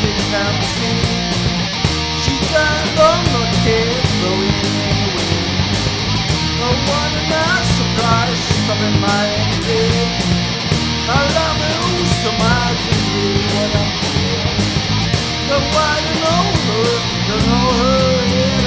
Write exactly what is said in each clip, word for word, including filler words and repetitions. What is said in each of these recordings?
getting down the street. She got long, no care, throwing away. No wonder not surprised, she's stopping my head. I love her so much, it's really what I feel. Don't want to know her, don't know her at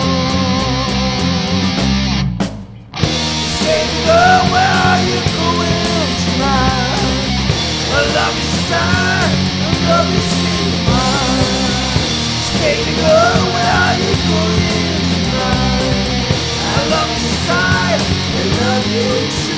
all. Say, girl, where are you going tonight? I love you style, I love you sweet mind. Say, girl, where are you going tonight? I love you style, I love you tonight.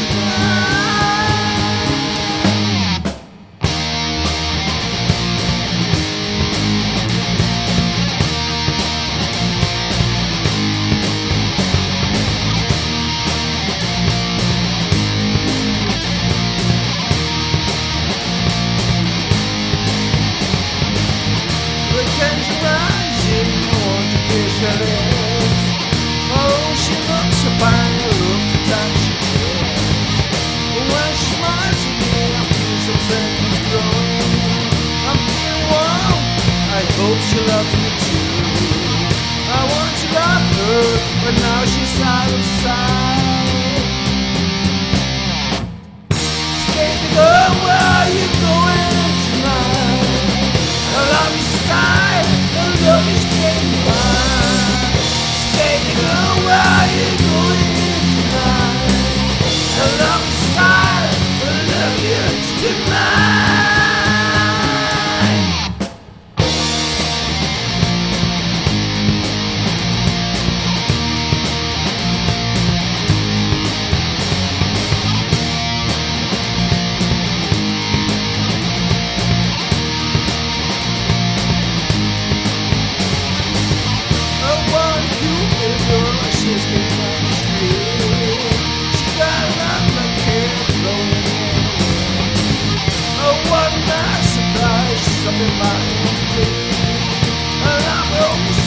Oh, she looks so fine, look the time she wears. When she smiles at me, I feel some seconds growing. I'm feeling warm, I hope she loves me too. I want to love her, but now she's out of sight. Baby girl, where are you going tonight? I love your style, I love your straight line. Baby girl, where are you going tonight? I love your style, I love you tonight.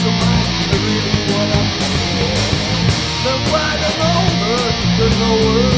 The word of over, the no word.